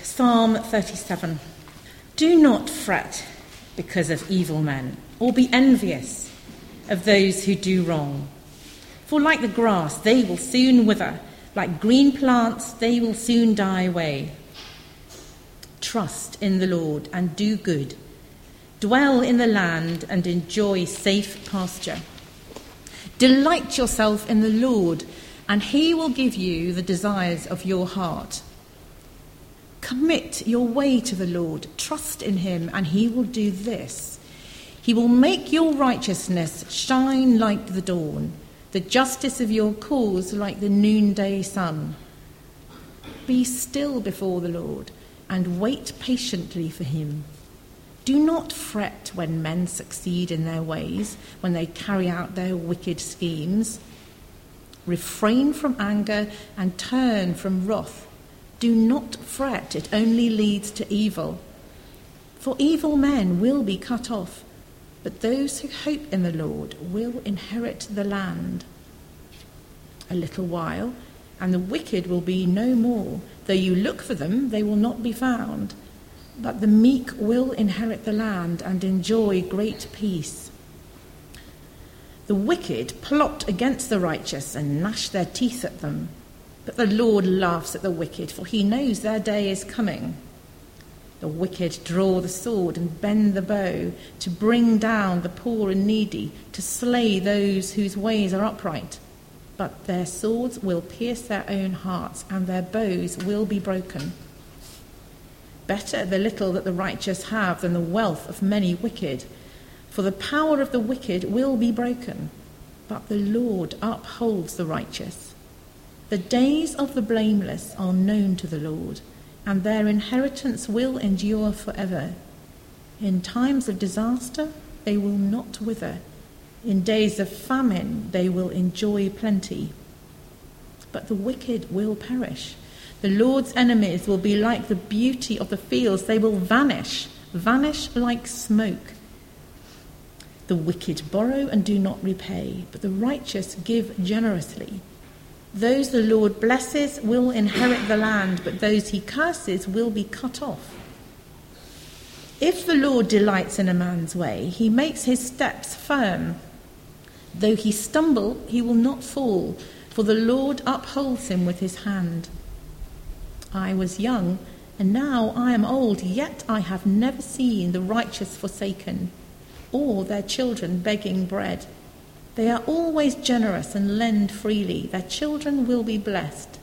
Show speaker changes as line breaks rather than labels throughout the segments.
Psalm 37. Do not fret because of evil men, or be envious of those who do wrong. For like the grass, they will soon wither. Like green plants, they will soon die away. Trust in the Lord and do good. Dwell in the land and enjoy safe pasture. Delight yourself in the Lord, and he will give you the desires of your heart. Commit your way to the Lord. Trust in him, and he will do this. He will make your righteousness shine like the dawn, the justice of your cause like the noonday sun. Be still before the Lord and wait patiently for him. Do not fret when men succeed in their ways, when they carry out their wicked schemes. Refrain from anger and turn from wrath. Do not fret, it only leads to evil. For evil men will be cut off, but those who hope in the Lord will inherit the land. A little while, and the wicked will be no more. Though you look for them, they will not be found. But the meek will inherit the land and enjoy great peace. The wicked plot against the righteous and gnash their teeth at them. But the Lord laughs at the wicked, for he knows their day is coming. The wicked draw the sword and bend the bow to bring down the poor and needy, to slay those whose ways are upright. But their swords will pierce their own hearts, and their bows will be broken. Better the little that the righteous have than the wealth of many wicked, for the power of the wicked will be broken, but the Lord upholds the righteous. The days of the blameless are known to the Lord, and their inheritance will endure forever. In times of disaster, they will not wither. In days of famine, they will enjoy plenty. But the wicked will perish. The Lord's enemies will be like the beauty of the fields. They will vanish like smoke. The wicked borrow and do not repay, but the righteous give generously. Those the Lord blesses will inherit the land, but those he curses will be cut off. If the Lord delights in a man's way, he makes his steps firm. Though he stumble, he will not fall, for the Lord upholds him with his hand. I was young, and now I am old, yet I have never seen the righteous forsaken, or their children begging bread. They are always generous and lend freely. Their children will be blessed.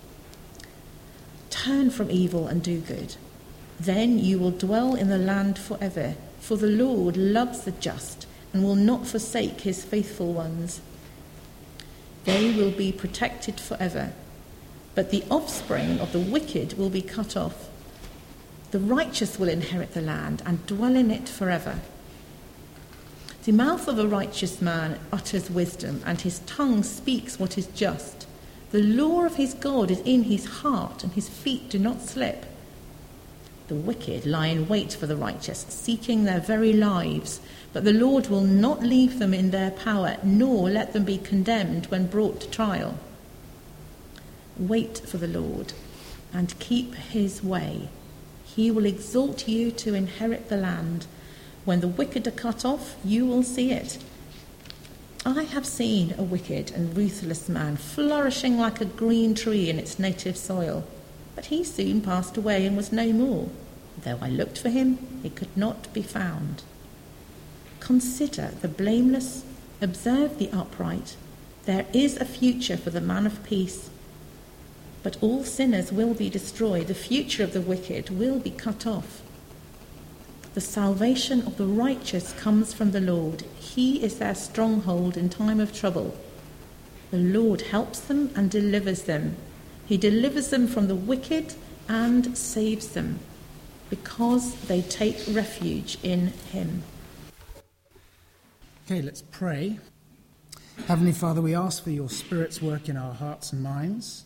Turn from evil and do good. Then you will dwell in the land forever. For the Lord loves the just and will not forsake his faithful ones. They will be protected forever. But the offspring of the wicked will be cut off. The righteous will inherit the land and dwell in it forever. The mouth of a righteous man utters wisdom, and his tongue speaks what is just. The law of his God is in his heart, and his feet do not slip. The wicked lie in wait for the righteous, seeking their very lives, but the Lord will not leave them in their power, nor let them be condemned when brought to trial. Wait for the Lord, and keep his way. He will exalt you to inherit the land. When the wicked are cut off, you will see it. I have seen a wicked and ruthless man flourishing like a green tree in its native soil, but he soon passed away and was no more. Though I looked for him, he could not be found. Consider the blameless, observe the upright. There is a future for the man of peace. But all sinners will be destroyed. The future of the wicked will be cut off. The salvation of the righteous comes from the Lord. He is their stronghold in time of trouble. The Lord helps them and delivers them. He delivers them from the wicked and saves them, because they take refuge in him.
Okay, let's pray. Heavenly Father, we ask for your Spirit's work in our hearts and minds,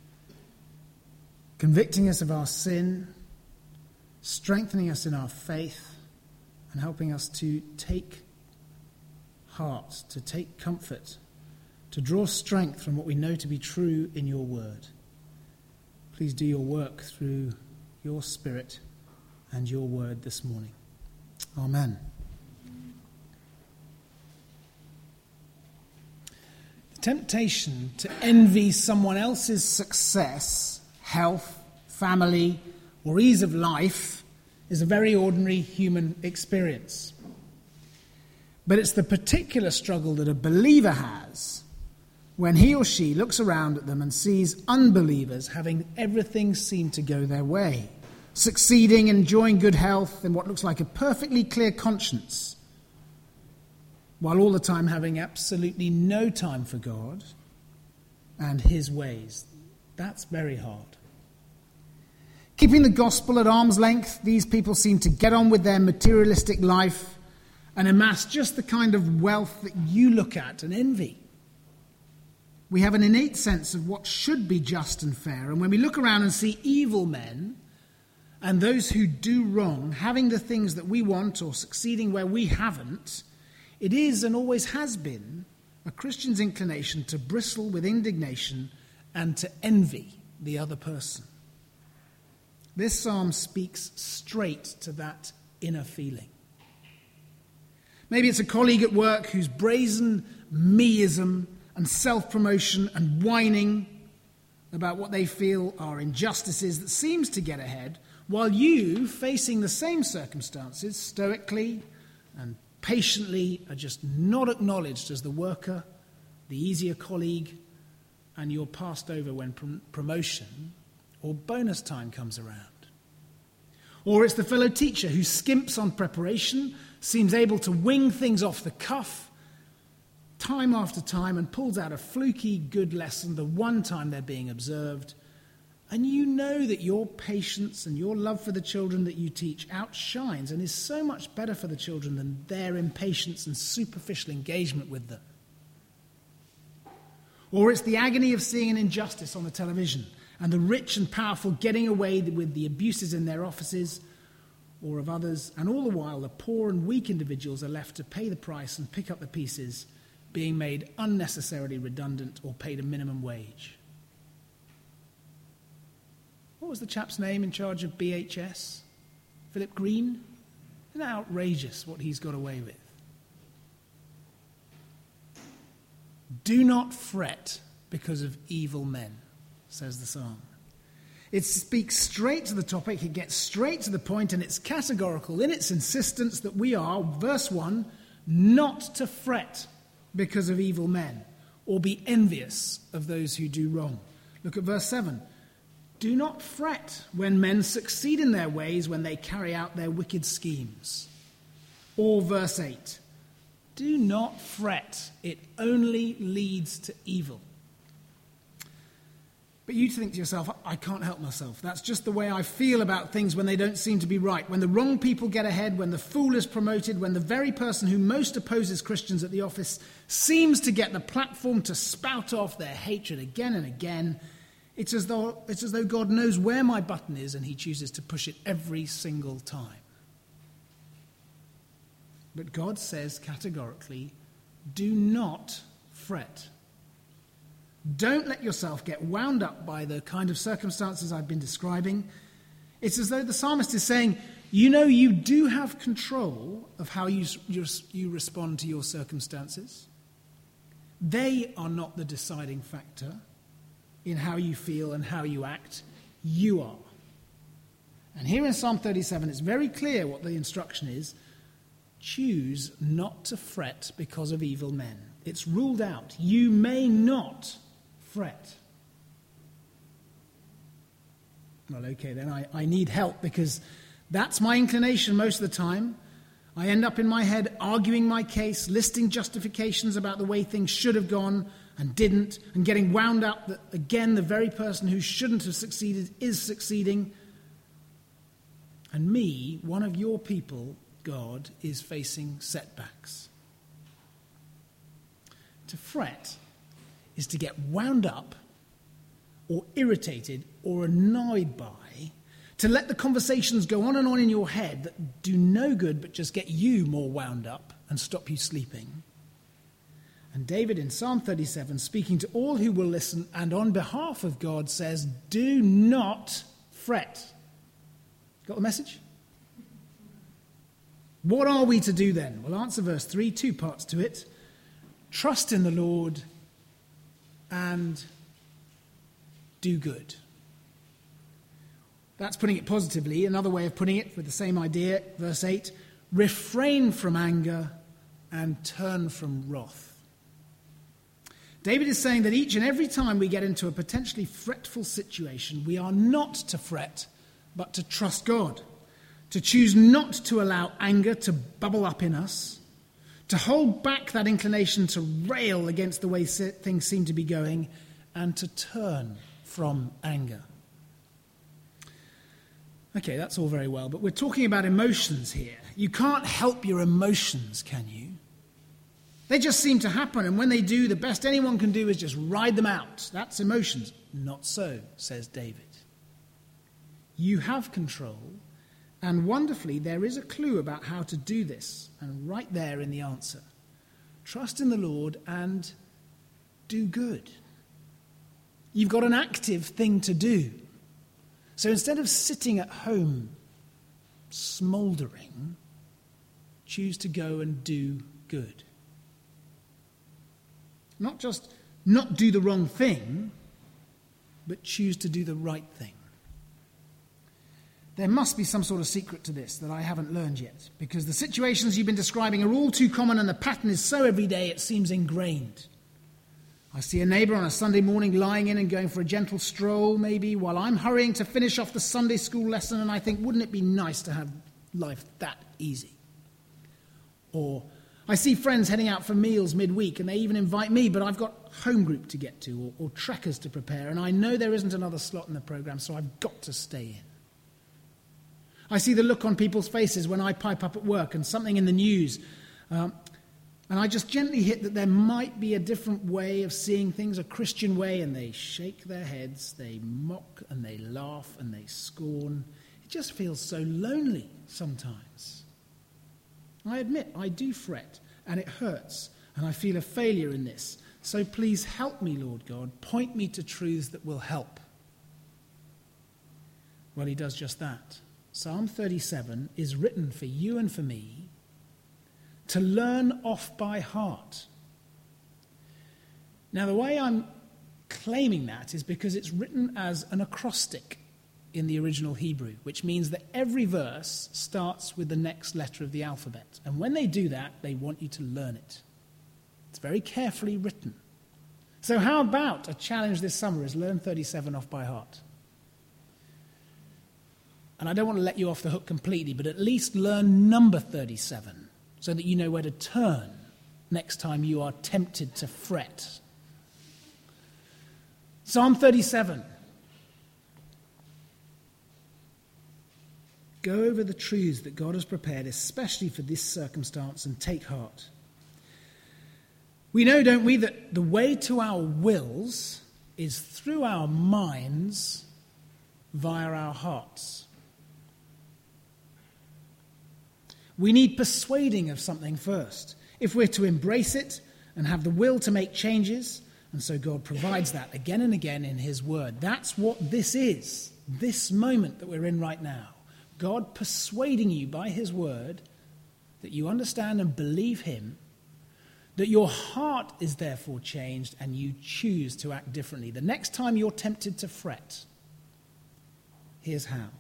convicting us of our sin, strengthening us in our faith, and helping us to take heart, to take comfort, to draw strength from what we know to be true in your word. Please do your work through your Spirit and your word this morning. Amen. The temptation to envy someone else's success, health, family, or ease of life is a very ordinary human experience. But it's the particular struggle that a believer has when he or she looks around at them and sees unbelievers having everything seem to go their way, succeeding, enjoying good health and what looks like a perfectly clear conscience, while all the time having absolutely no time for God and his ways. That's very hard. Keeping the gospel at arm's length, these people seem to get on with their materialistic life and amass just the kind of wealth that you look at and envy. We have an innate sense of what should be just and fair, and when we look around and see evil men and those who do wrong having the things that we want or succeeding where we haven't, it is and always has been a Christian's inclination to bristle with indignation and to envy the other person. This psalm speaks straight to that inner feeling. Maybe it's a colleague at work whose brazen meism and self-promotion and whining about what they feel are injustices that seems to get ahead, while you, facing the same circumstances, stoically and patiently are just not acknowledged as the worker, the easier colleague, and you're passed over when promotion or bonus time comes around. Or it's the fellow teacher who skimps on preparation, seems able to wing things off the cuff time after time and pulls out a fluky good lesson the one time they're being observed. And you know that your patience and your love for the children that you teach outshines and is so much better for the children than their impatience and superficial engagement with them. Or it's the agony of seeing an injustice on the television and the rich and powerful getting away with the abuses in their offices or of others, and all the while the poor and weak individuals are left to pay the price and pick up the pieces, being made unnecessarily redundant or paid a minimum wage. What was the chap's name in charge of BHS? Philip Green? Isn't that outrageous what he's got away with? Do not fret because of evil men, says the psalm. It speaks straight to the topic, it gets straight to the point, and it's categorical in its insistence that we are, verse 1, not to fret because of evil men, or be envious of those who do wrong. Look at verse 7. Do not fret when men succeed in their ways, when they carry out their wicked schemes. Or verse 8. Do not fret, it only leads to evil. But you think to yourself, I can't help myself. That's just the way I feel about things when they don't seem to be right. When the wrong people get ahead, when the fool is promoted, when the very person who most opposes Christians at the office seems to get the platform to spout off their hatred again and again, it's as though God knows where my button is and he chooses to push it every single time. But God says categorically, do not fret. Don't let yourself get wound up by the kind of circumstances I've been describing. It's as though the psalmist is saying, you know, you do have control of how you respond to your circumstances. They are not the deciding factor in how you feel and how you act. You are. And here in Psalm 37, it's very clear what the instruction is. Choose not to fret because of evil men. It's ruled out. You may not fret. Well, okay, then I need help because that's my inclination most of the time. I end up in my head arguing my case, listing justifications about the way things should have gone and didn't, and getting wound up that, again, the very person who shouldn't have succeeded is succeeding. And me, one of your people, God, is facing setbacks. To fret is to get wound up or irritated or annoyed by, to let the conversations go on and on in your head that do no good but just get you more wound up and stop you sleeping. And David in Psalm 37, speaking to all who will listen and on behalf of God, says, do not fret. Got the message? What are we to do then? Well, answer verse 3, 2 parts to it. Trust in the Lord and do good. That's putting it positively. Another way of putting it with the same idea, verse 8, refrain from anger and turn from wrath. David is saying that each and every time we get into a potentially fretful situation, we are not to fret, but to trust God, to choose not to allow anger to bubble up in us, to hold back that inclination to rail against the way things seem to be going, and to turn from anger. Okay, that's all very well, but we're talking about emotions here. You can't help your emotions, can you? They just seem to happen, and when they do, the best anyone can do is just ride them out. That's emotions. Not so, says David. You have control, and wonderfully, there is a clue about how to do this, and right there in the answer. Trust in the Lord and do good. You've got an active thing to do. So instead of sitting at home smouldering, choose to go and do good. Not just not do the wrong thing, but choose to do the right thing. There must be some sort of secret to this that I haven't learned yet, because the situations you've been describing are all too common and the pattern is so everyday it seems ingrained. I see a neighbour on a Sunday morning lying in and going for a gentle stroll, maybe, while I'm hurrying to finish off the Sunday school lesson, and I think, wouldn't it be nice to have life that easy? Or I see friends heading out for meals midweek, and they even invite me, but I've got home group to get to, or trekkers to prepare, and I know there isn't another slot in the programme, so I've got to stay in. I see the look on people's faces when I pipe up at work and something in the news, and I just gently hit that there might be a different way of seeing things, a Christian way, and they shake their heads, they mock and they laugh and they scorn. It just feels so lonely sometimes. I admit I do fret, and it hurts, and I feel a failure in this. So please help me, Lord God. Point me to truths that will help. Well, he does just that. Psalm 37 is written for you and for me to learn off by heart. Now, the way I'm claiming that is because it's written as an acrostic in the original Hebrew, which means that every verse starts with the next letter of the alphabet. And when they do that, they want you to learn it. It's very carefully written. So how about a challenge this summer is learn 37 off by heart? And I don't want to let you off the hook completely, but at least learn number 37 so that you know where to turn next time you are tempted to fret. Psalm 37. Go over the truths that God has prepared, especially for this circumstance, and take heart. We know, don't we, that the way to our wills is through our minds via our hearts. We need persuading of something first, if we're to embrace it and have the will to make changes, and so God provides that again and again in his word. That's what this is, this moment that we're in right now. God persuading you by his word that you understand and believe him, that your heart is therefore changed and you choose to act differently. The next time you're tempted to fret, here's how.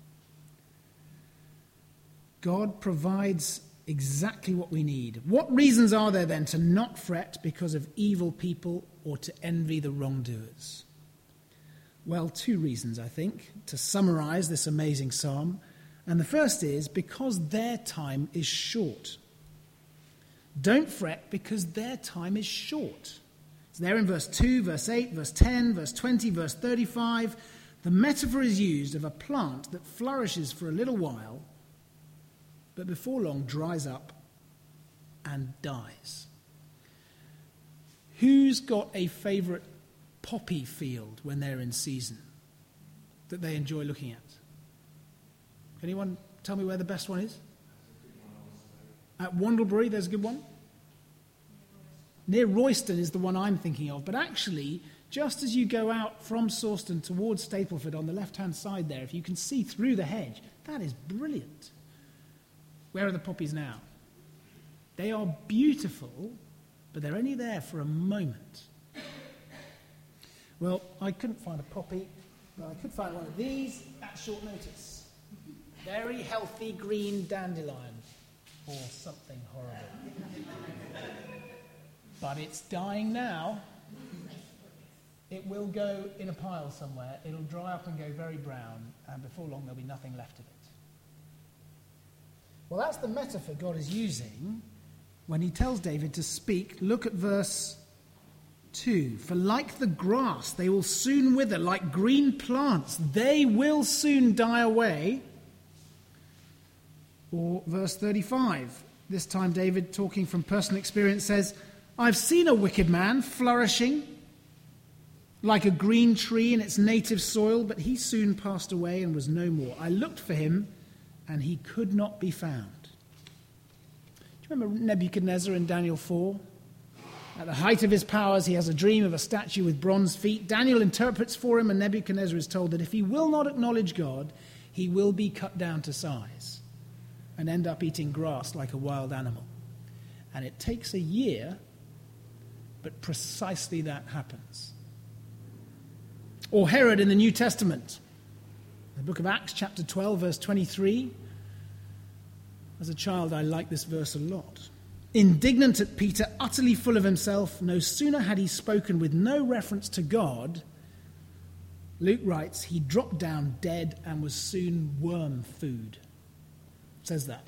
God provides exactly what we need. What reasons are there then to not fret because of evil people or to envy the wrongdoers? Well, 2 reasons, I think, to summarize this amazing psalm. And the first is because their time is short. Don't fret because their time is short. It's there in verse 2, verse 8, verse 10, verse 20, verse 35. The metaphor is used of a plant that flourishes for a little while, but before long dries up and dies. Who's got a favourite poppy field when they're in season that they enjoy looking at? Anyone tell me where the best one is? At Wandlebury, there's a good one. Near Royston is the one I'm thinking of. But actually, Just as you go out from Sawston towards Stapleford on the left-hand side there, if you can see through the hedge, that is brilliant. Where are the poppies now? They are beautiful, but they're only there for a moment. Well, I couldn't find a poppy, but I could find one of these at short notice. Very healthy green dandelion, or something horrible. But it's dying now. It will go in a pile somewhere. It'll dry up and go very brown, and before long there'll be nothing left of it. Well, that's the metaphor God is using when he tells David to speak. Look at verse 2. For like the grass, they will soon wither, like green plants, they will soon die away. Or verse 35. This time David, talking from personal experience, says, I've seen a wicked man flourishing like a green tree in its native soil, but he soon passed away and was no more. I looked for him, and he could not be found. Do you remember Nebuchadnezzar in Daniel 4? At the height of his powers, he has a dream of a statue with bronze feet. Daniel interprets for him, and Nebuchadnezzar is told that if he will not acknowledge God, he will be cut down to size and end up eating grass like a wild animal. And it takes a year, but precisely that happens. Or Herod in the New Testament. The book of Acts, chapter 12, verse 23. As a child, I liked this verse a lot. Indignant at Peter, utterly full of himself, no sooner had he spoken with no reference to God, Luke writes, he dropped down dead and was soon worm food. It says that.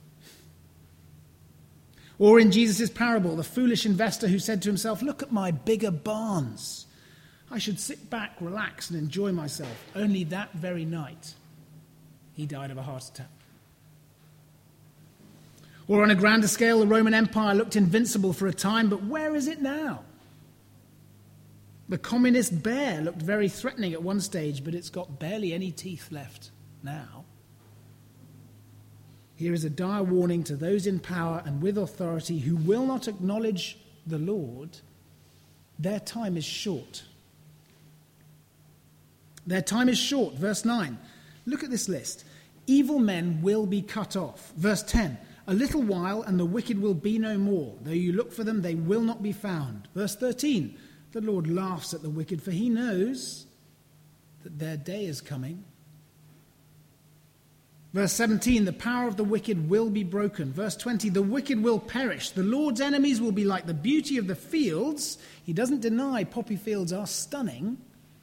Or in Jesus' parable, the foolish investor who said to himself, look at my bigger barns. I should sit back, relax, and enjoy myself. Only that very night, he died of a heart attack. Or on a grander scale, the Roman Empire looked invincible for a time, but where is it now? The communist bear looked very threatening at one stage, but it's got barely any teeth left now. Here is a dire warning to those in power and with authority who will not acknowledge the Lord. Their time is short. Their time is short. Verse 9. Look at this list. Evil men will be cut off. Verse 10. A little while and the wicked will be no more. Though you look for them, they will not be found. Verse 13. The Lord laughs at the wicked, for he knows that their day is coming. Verse 17. The power of the wicked will be broken. Verse 20. The wicked will perish. The Lord's enemies will be like the beauty of the fields. He doesn't deny poppy fields are stunning.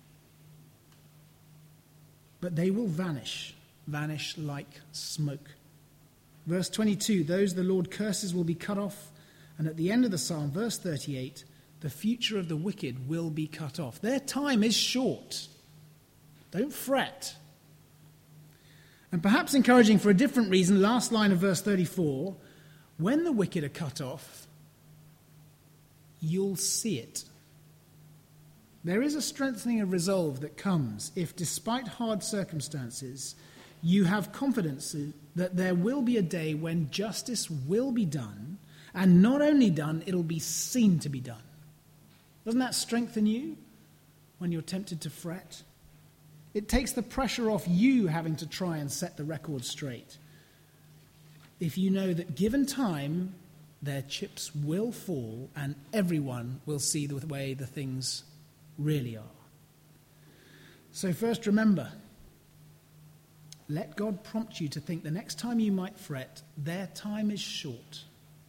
But they will vanish like smoke. Verse 22, those the Lord curses will be cut off. And at the end of the psalm, verse 38, the future of the wicked will be cut off. Their time is short. Don't fret. And perhaps encouraging for a different reason, last line of verse 34, when the wicked are cut off, you'll see it. There is a strengthening of resolve that comes if, despite hard circumstances, you have confidence that there will be a day when justice will be done, and not only done, it'll be seen to be done. Doesn't that strengthen you when you're tempted to fret? It takes the pressure off you having to try and set the record straight. If you know that given time, their chips will fall and everyone will see the way the things really are. So first remember, let God prompt you to think the next time you might fret, their time is short.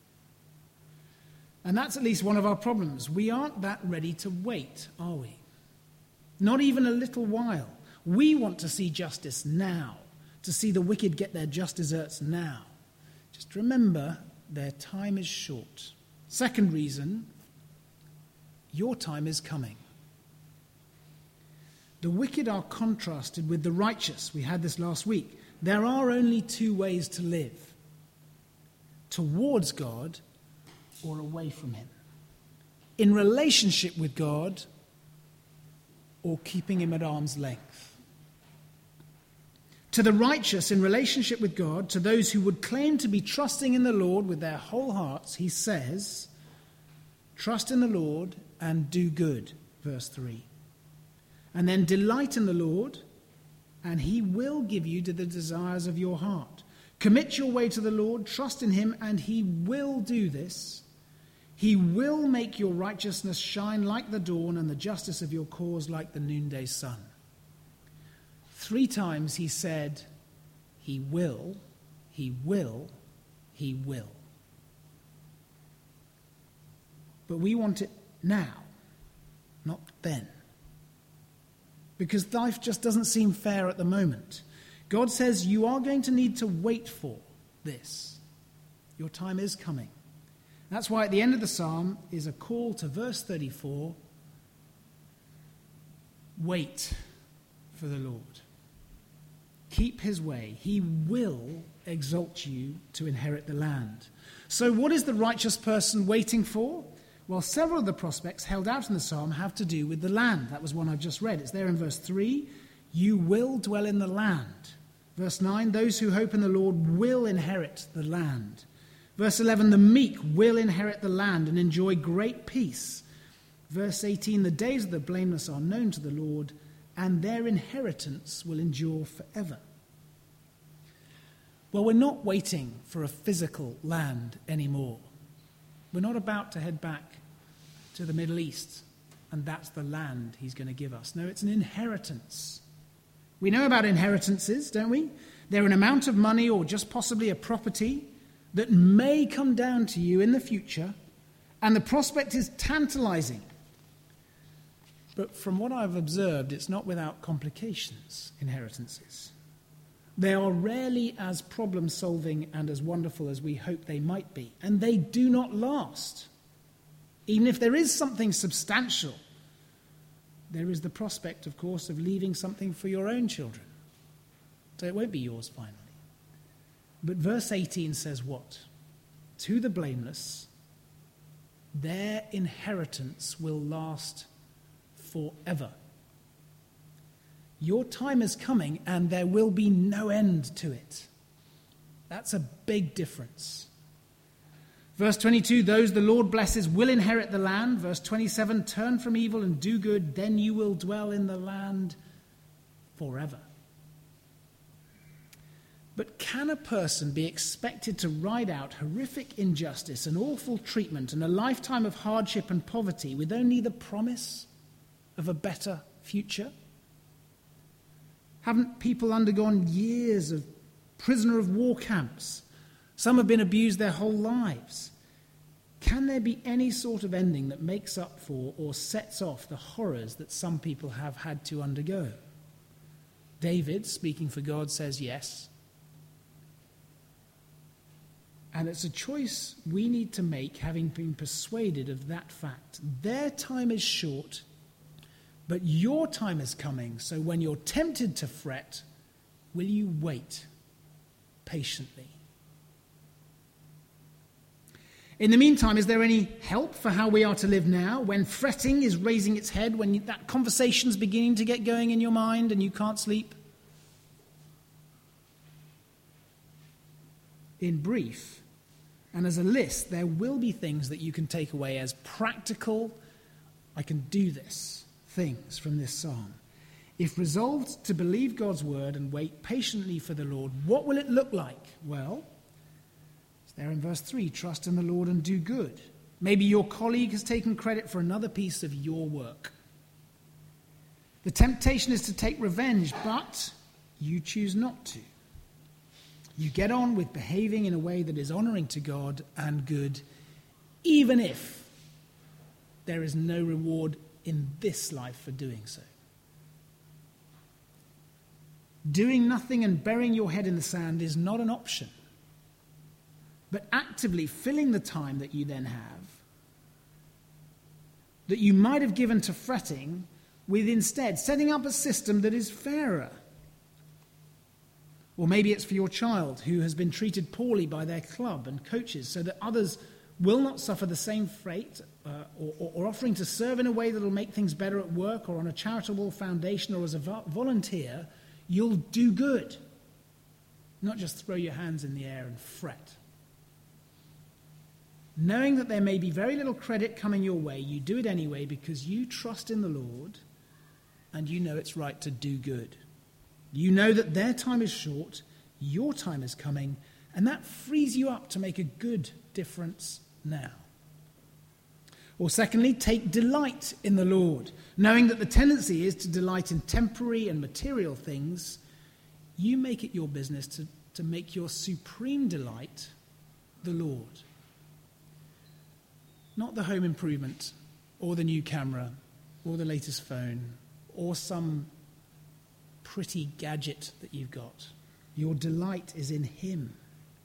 And that's at least one of our problems. We aren't that ready to wait, are we? Not even a little while. We want to see justice now, to see the wicked get their just deserts now. Just remember, their time is short. Second reason, your time is coming. The wicked are contrasted with the righteous. We had this last week. There are only two ways to live: towards God or away from him. In relationship with God or keeping him at arm's length. To the righteous in relationship with God, to those who would claim to be trusting in the Lord with their whole hearts, he says, trust in the Lord and do good. verse 3. And then delight in the Lord, and he will give you to the desires of your heart. Commit your way to the Lord, trust in him, and he will do this. He will make your righteousness shine like the dawn, and the justice of your cause like the noonday sun. 3 times he said, he will, he will, he will. But we want it now, not then. Because life just doesn't seem fair at the moment. God says you are going to need to wait for this. Your time is coming. That's why at the end of the psalm is a call to verse 34. Wait for the Lord. Keep his way. He will exalt you to inherit the land. So what is the righteous person waiting for? Well, several of the prospects held out in the psalm have to do with the land. That was one I've just read. It's there in verse 3. You will dwell in the land. Verse 9, those who hope in the Lord will inherit the land. Verse 11, the meek will inherit the land and enjoy great peace. Verse 18, the days of the blameless are known to the Lord, and their inheritance will endure forever. Well, we're not waiting for a physical land anymore. We're not about to head back to the Middle East, and that's the land he's going to give us. No, it's an inheritance. We know about inheritances, don't we? They're an amount of money or just possibly a property that may come down to you in the future, and the prospect is tantalizing. But from what I've observed, it's not without complications, inheritances. They are rarely as problem-solving and as wonderful as we hope they might be, and they do not last. Even if there is something substantial, there is the prospect, of course, of leaving something for your own children. So it won't be yours finally. But verse 18 says what? To the blameless, their inheritance will last forever. Your time is coming and there will be no end to it. That's a big difference. Verse 22, those the Lord blesses will inherit the land. Verse 27, turn from evil and do good, then you will dwell in the land forever. But can a person be expected to ride out horrific injustice and awful treatment and a lifetime of hardship and poverty with only the promise of a better future? Haven't people undergone years of prisoner of war camps? Some have been abused their whole lives. Can there be any sort of ending that makes up for or sets off the horrors that some people have had to undergo? David, speaking for God, says yes. And it's a choice we need to make, having been persuaded of that fact. Their time is short, but your time is coming. So when you're tempted to fret, will you wait patiently? In the meantime, is there any help for how we are to live now, when fretting is raising its head, when that conversation's beginning to get going in your mind and you can't sleep? In brief, and as a list, there will be things that you can take away as practical, I can do this, things from this psalm. If resolved to believe God's word and wait patiently for the Lord, what will it look like? Well, it's there in verse 3, trust in the Lord and do good. Maybe your colleague has taken credit for another piece of your work. The temptation is to take revenge, but you choose not to. You get on with behaving in a way that is honoring to God and good, even if there is no reward in this life for doing so. Doing nothing and burying your head in the sand is not an option, but actively filling the time that you then have, that you might have given to fretting, with instead setting up a system that is fairer. Or maybe it's for your child who has been treated poorly by their club and coaches so that others will not suffer the same fate, or offering to serve in a way that will make things better at work or on a charitable foundation or as a volunteer, you'll do good. Not just throw your hands in the air and fret. knowing that there may be very little credit coming your way, you do it anyway because you trust in the Lord and you know it's right to do good. You know that their time is short, your time is coming, and that frees you up to make a good difference now. Or secondly, take delight in the Lord. Knowing that the tendency is to delight in temporary and material things, you make it your business to make your supreme delight the Lord. Not the home improvement, or the new camera, or the latest phone, or some pretty gadget that you've got. Your delight is in him.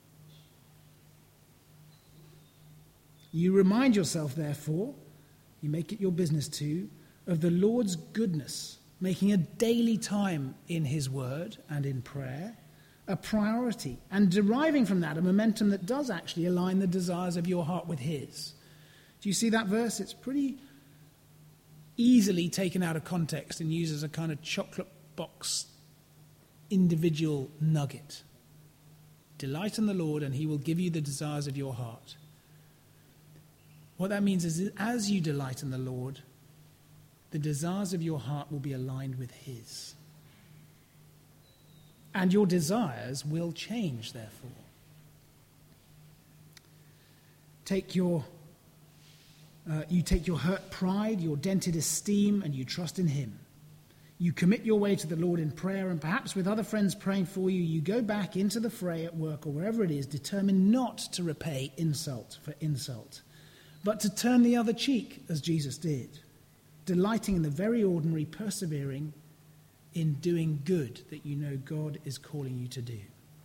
You remind yourself, therefore, you make it your business too, of the Lord's goodness, making a daily time in his word and in prayer a priority, and deriving from that a momentum that does actually align the desires of your heart with his. Do you see that verse? It's pretty easily taken out of context and used as a kind of chocolate box individual nugget. Delight in the Lord and he will give you the desires of your heart. What that means is that as you delight in the Lord, the desires of your heart will be aligned with his. And your desires will change, therefore. You take your hurt pride, your dented esteem, and you trust in him. You commit your way to the Lord in prayer, and perhaps with other friends praying for you, you go back into the fray at work or wherever it is, determined not to repay insult for insult, but to turn the other cheek, as Jesus did, delighting in the very ordinary, persevering in doing good that you know God is calling you to do.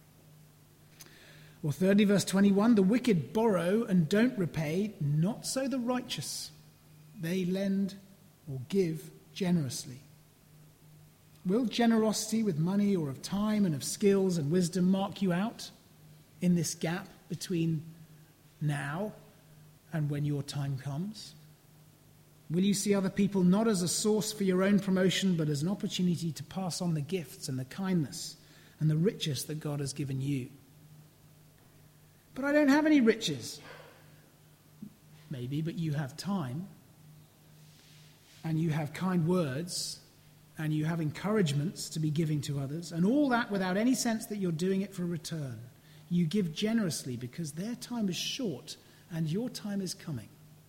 Or thirdly, verse 21, the wicked borrow and don't repay, not so the righteous. They lend or give generously. Will generosity with money or of time and of skills and wisdom mark you out in this gap between now and when your time comes? Will you see other people not as a source for your own promotion, but as an opportunity to pass on the gifts and the kindness and the riches that God has given you? But I don't have any riches. Maybe, but you have time, and you have kind words, and you have encouragements to be giving to others, and all that without any sense that you're doing it for a return. You give generously because their time is short and your time is coming.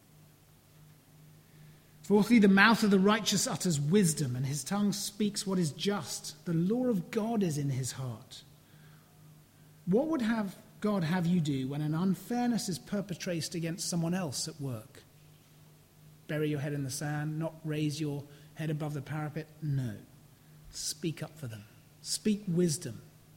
Fourthly, the mouth of the righteous utters wisdom, and his tongue speaks what is just. The law of God is in his heart. What would God have you do when an unfairness is perpetrated against someone else at work? Bury your head in the sand, not raise your head above the parapet? No. Speak up for them. Speak wisdom.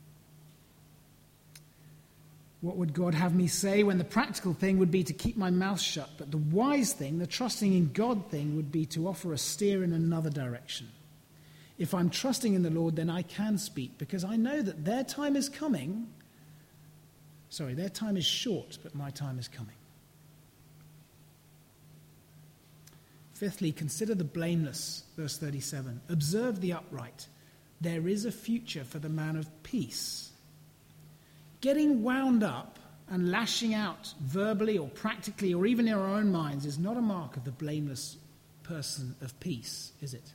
What would God have me say when the practical thing would be to keep my mouth shut, but the wise thing, the trusting in God thing, would be to offer a steer in another direction? If I'm trusting in the Lord, then I can speak, because I know that their time is coming. Their time is short, but my time is coming. Fifthly, consider the blameless, verse 37. Observe the upright. There is a future for the man of peace. Getting wound up and lashing out verbally or practically or even in our own minds is not a mark of the blameless person of peace, is it?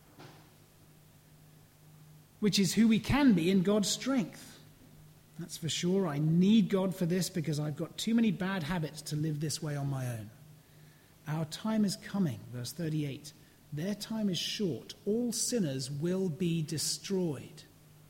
Which is who we can be in God's strength. That's for sure. I need God for this because I've got too many bad habits to live this way on my own. Our time is coming, verse 38. Their time is short. All sinners will be destroyed.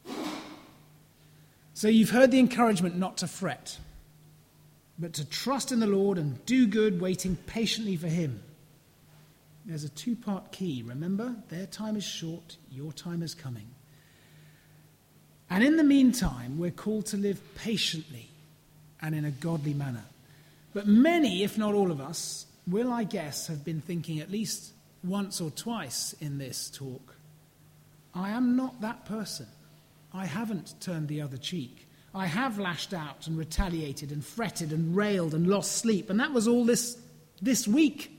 So you've heard the encouragement not to fret, but to trust in the Lord and do good, waiting patiently for him. There's a two-part key. Remember, their time is short, your time is coming. And in the meantime, we're called to live patiently and in a godly manner. But many, if not all of us, will, I guess, have been thinking at least once or twice in this talk, I am not that person. I haven't turned the other cheek. I have lashed out and retaliated and fretted and railed and lost sleep. And that was all this week.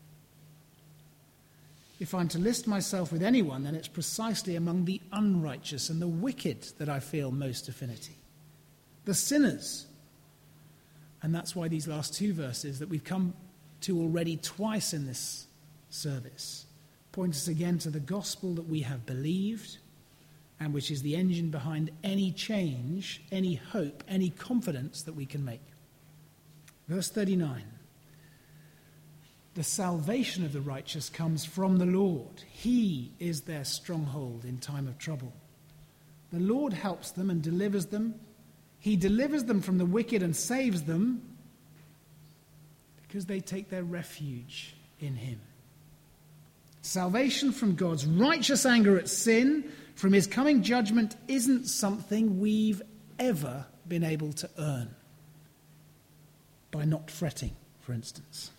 If I'm to list myself with anyone, then it's precisely among the unrighteous and the wicked that I feel most affinity. The sinners. And that's why these last two verses that we've come to already twice in this service point us again to the gospel that we have believed and which is the engine behind any change, any hope, any confidence that we can make. Verse 39. The salvation of the righteous comes from the Lord. He is their stronghold in time of trouble. The Lord helps them and delivers them. He delivers them from the wicked and saves them because they take their refuge in him. Salvation from God's righteous anger at sin, from his coming judgment, isn't something we've ever been able to earn by not fretting, for instance.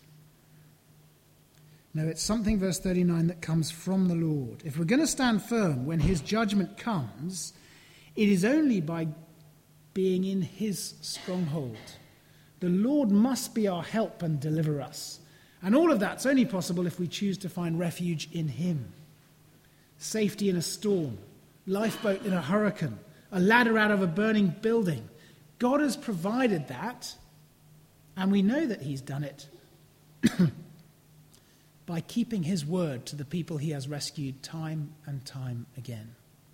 No, it's something, verse 39, that comes from the Lord. If we're going to stand firm when his judgment comes, it is only by being in his stronghold. The Lord must be our help and deliver us. And all of that's only possible if we choose to find refuge in him. Safety in a storm, lifeboat in a hurricane, a ladder out of a burning building. God has provided that, and we know that he's done it by keeping his word to the people he has rescued time and time again.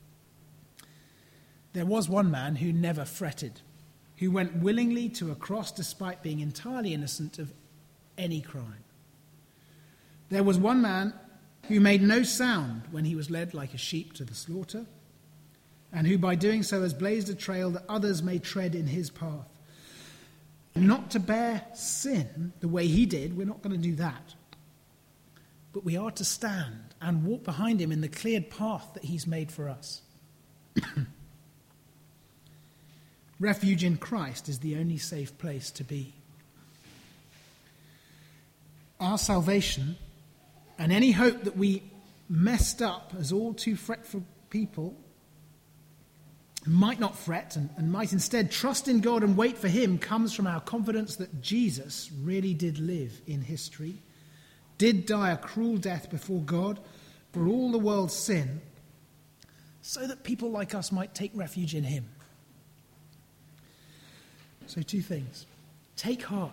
There was one man who never fretted, who went willingly to a cross despite being entirely innocent of any crime. There was one man who made no sound when he was led like a sheep to the slaughter, and who by doing so has blazed a trail that others may tread in his path. Not to bear sin the way he did, we're not going to do that. But we are to stand and walk behind him in the cleared path that he's made for us. Refuge in Christ is the only safe place to be. Our salvation and any hope that we messed up as all too fretful people might not fret and might instead trust in God and wait for him comes from our confidence that Jesus really did live in history, did die a cruel death before God for all the world's sin, so that people like us might take refuge in him. So 2 things. Take heart.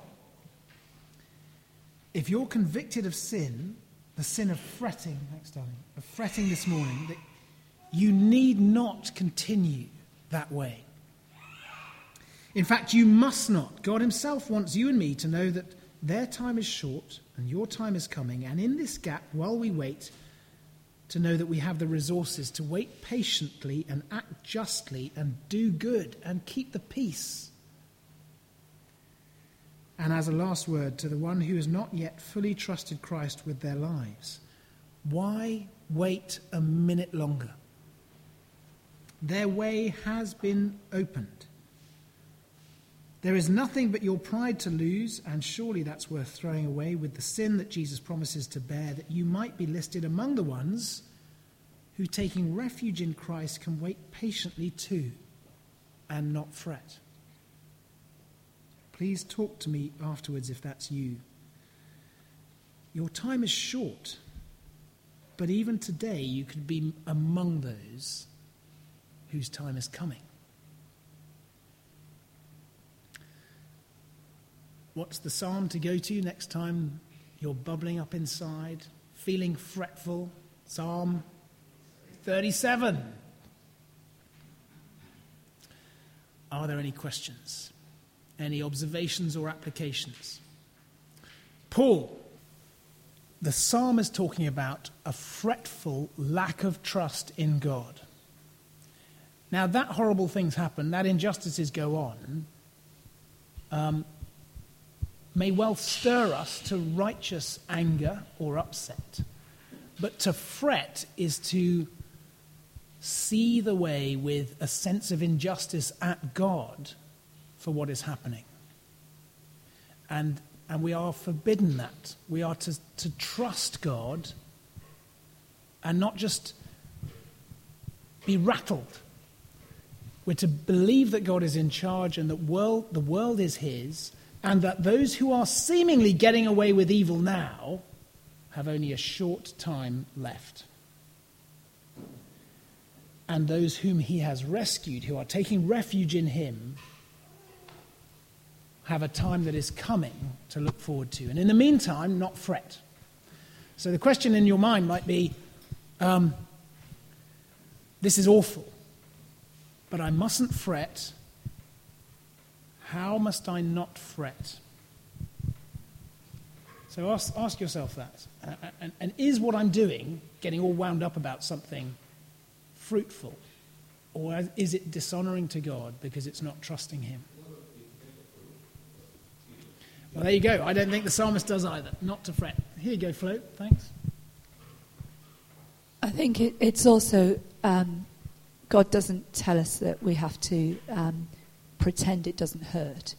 If you're convicted of sin, the sin of fretting, thanks darling, of fretting this morning, that you need not continue that way. In fact, you must not. God himself wants you and me to know that their time is short and your time is coming, and in this gap, while we wait, to know that we have the resources to wait patiently and act justly and do good and keep the peace. And as a last word, to the one who has not yet fully trusted Christ with their lives, why wait a minute longer? Their way has been opened. There is nothing but your pride to lose, and surely that's worth throwing away with the sin that Jesus promises to bear, that you might be listed among the ones who, taking refuge in Christ, can wait patiently too and not fret. Please talk to me afterwards if that's you. Your time is short, but even today you could be among those whose time is coming. What's the psalm to go to next time you're bubbling up inside, feeling fretful? Psalm 37. Are there any questions? Any observations or applications? Paul, the psalm is talking about a fretful lack of trust in God. Now, that horrible things happen, that injustices go on, may well stir us to righteous anger or upset. But to fret is to see the way with a sense of injustice at God for what is happening. And we are forbidden that. We are to trust God and not just be rattled. We're to believe that God is in charge and that the world is his, and that those who are seemingly getting away with evil now have only a short time left. And those whom he has rescued, who are taking refuge in him, have a time that is coming to look forward to. And in the meantime, not fret. So the question in your mind might be, this is awful, but I mustn't fret. How must I not fret? So ask yourself that. And is what I'm doing, getting all wound up about something, fruitful? Or is it dishonouring to God because it's not trusting him? Well, there you go. I don't think the psalmist does either. Not to fret. Here you go, Flo. Thanks.
I think it's also, God doesn't tell us that we have to pretend it doesn't hurt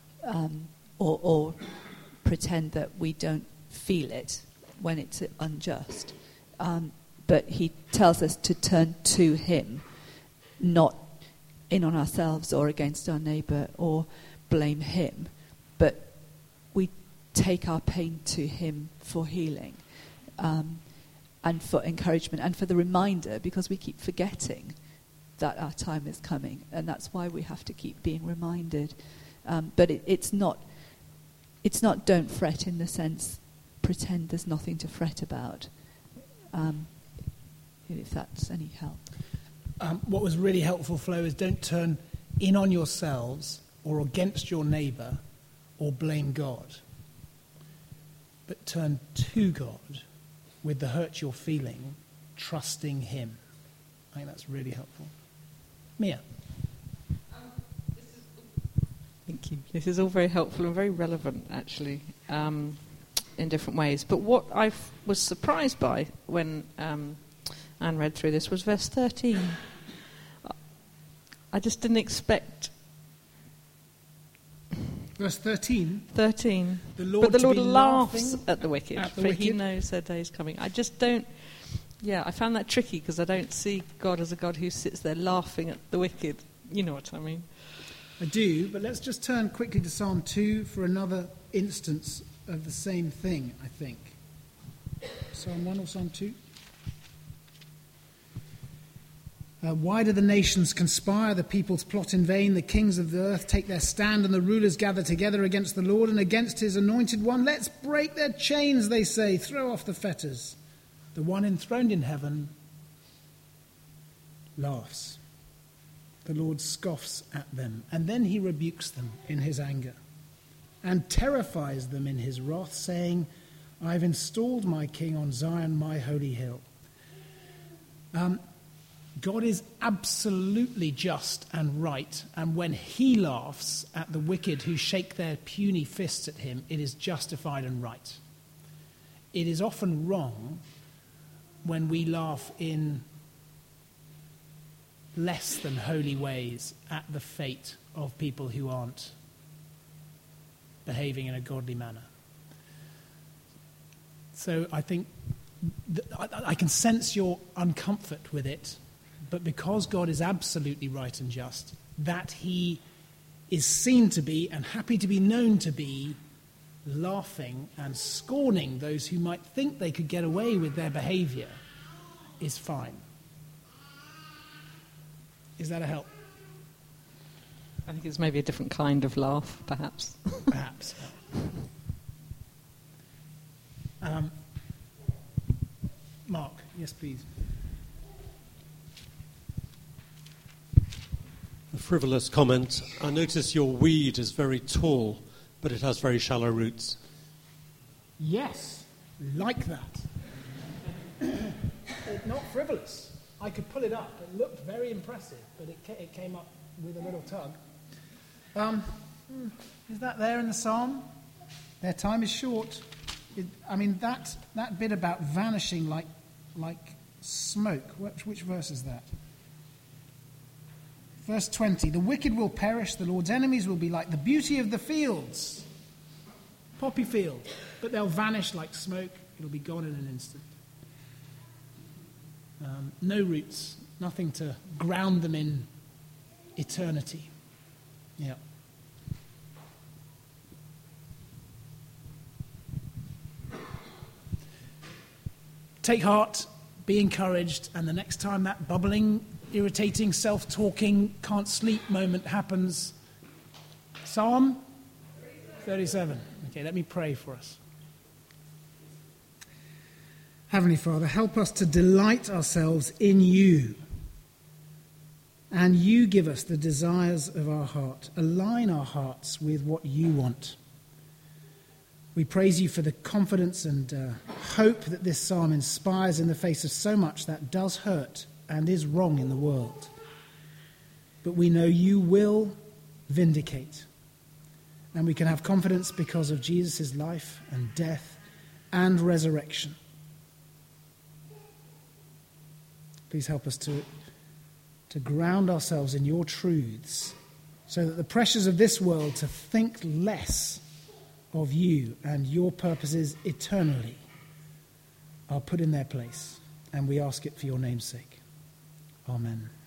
or pretend that we don't feel it when it's unjust. But he tells us to turn to him, not in on ourselves or against our neighbour or blame him, but we take our pain to him for healing and for encouragement and for the reminder, because we keep forgetting that our time is coming, and that's why we have to keep being reminded. But it's not don't fret in the sense pretend there's nothing to fret about, if that's any help.
What was really helpful, Flo, is don't turn in on yourselves or against your neighbour or blame God, but turn to God with the hurt you're feeling, trusting him. I think that's really helpful. Mia.
Thank you. This is all very helpful and very relevant, actually, in different ways. But what I was surprised by when Anne read through this was verse 13. I just didn't expect...
Verse 13.
13.
The Lord
laughs at the wicked, for he knows their day is coming. I just don't... Yeah, I found that tricky because I don't see God as a God who sits there laughing at the wicked. You know what I mean?
I do, but let's just turn quickly to Psalm 2 for another instance of the same thing, I think. Psalm 1 or Psalm 2? Why do the nations conspire, the peoples plot in vain, the kings of the earth take their stand, and the rulers gather together against the Lord and against his anointed one? Let's break their chains, they say, throw off the fetters. The one enthroned in heaven laughs. The Lord scoffs at them, and then he rebukes them in his anger and terrifies them in his wrath, saying, I've installed my king on Zion, my holy hill. God is absolutely just and right, and when he laughs at the wicked who shake their puny fists at him, it is justified and right. It is often wrong when we laugh in less than holy ways at the fate of people who aren't behaving in a godly manner. So I think I can sense your uncomfort with it, but because God is absolutely right and just, that he is seen to be and happy to be known to be laughing and scorning those who might think they could get away with their behaviour is fine. Is that a help?
I think it's maybe a different kind of laugh, perhaps.
Perhaps. Mark, yes, please.
A frivolous comment. I notice your weed is very tall, but it has very shallow roots.
Yes, like that. Not frivolous. I could pull it up. It looked very impressive, but it came up with a little tug. Is that there in the psalm? Their time is short. That bit about vanishing like smoke. Which verse is that? Verse 20. The wicked will perish. The Lord's enemies will be like the beauty of the fields. Poppy field. But they'll vanish like smoke. It'll be gone in an instant. No roots, nothing to ground them in eternity. Yeah. Take heart, be encouraged, and the next time that bubbling, irritating, self-talking, can't sleep moment happens, Psalm 37. Okay, let me pray for us. Heavenly Father, help us to delight ourselves in you. And you give us the desires of our heart. Align our hearts with what you want. We praise you for the confidence and hope that this psalm inspires in the face of so much that does hurt and is wrong in the world. But we know you will vindicate. And we can have confidence because of Jesus' life and death and resurrection. Please help us to ground ourselves in your truths so that the pressures of this world to think less of you and your purposes eternally are put in their place. And we ask it for your name's sake. Amen.